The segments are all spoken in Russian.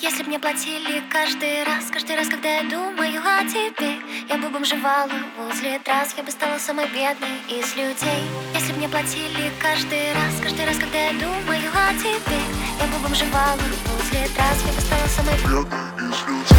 Если б мне платили каждый раз, когда я думаю о тебе, я бы бомжевала возле трасс, я бы стала самой бедной из людей. Если б мне платили каждый раз, когда я думаю о тебе, я бы бомжевала возле трасс, я бы стала самой бедной из людей.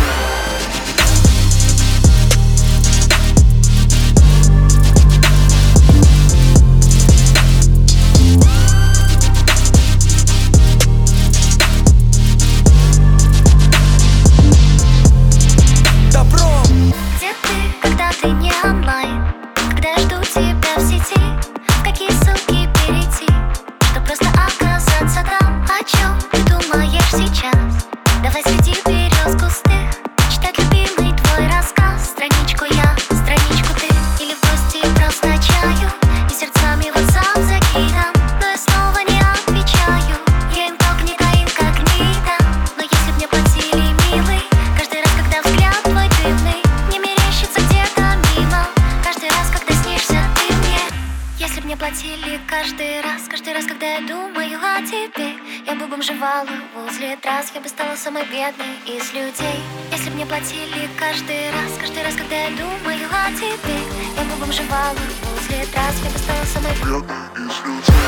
Платили каждый раз, когда я думаю о тебе, я бы бомжевала возле трасс, я бы стала самой бедной из людей. Если б мне платили каждый раз, когда я думаю о тебе, я бы бомжевала возле трасс, я бы стала самой бедной из людей.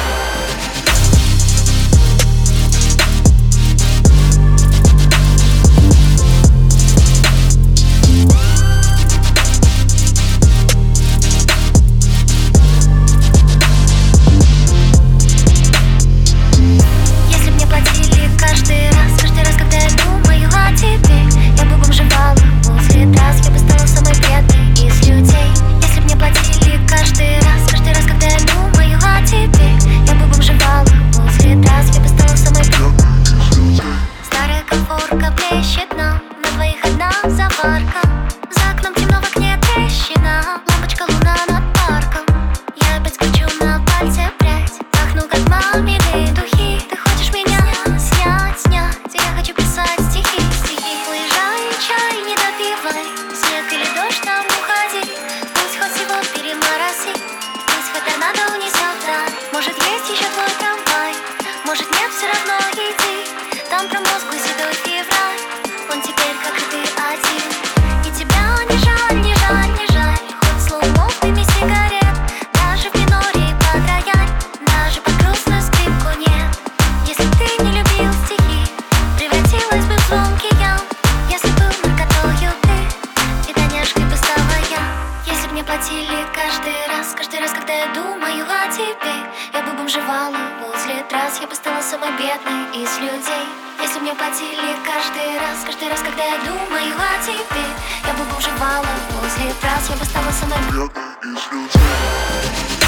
За окном темно, в окне трещина, лампочка луна над парком. Я опять кручу на пальце прядь, пахну как мамины духи. Ты хочешь меня снять, я хочу писать стихи. Уезжай, чай не допивай, снег или дождь там уходи. Пусть хоть всего перемороси, пусть хоть торнадо унесет вдаль. Может есть еще твой трамвай, может нет, все равно иди. Там промозглый седой февраль, он теперь как и ты один. И тебя не жаль, хоть слоумов дыми сигарет, даже в миноре под рояль, даже под грустную скрипку нет. Если б ты не любил стихи, превратилась бы в звонкий ям. Если был наркотою ты, и доняшкой бы стала я. Если б мне платили каждый раз, когда я думаю о тебе, я бы бомжевала возле трасс, я бы стала самой бедной из людей. Если б мне платили каждый раз, когда я думаю о тебе, я бы бомжевала возле трасс, я бы стала самой бедной из людей.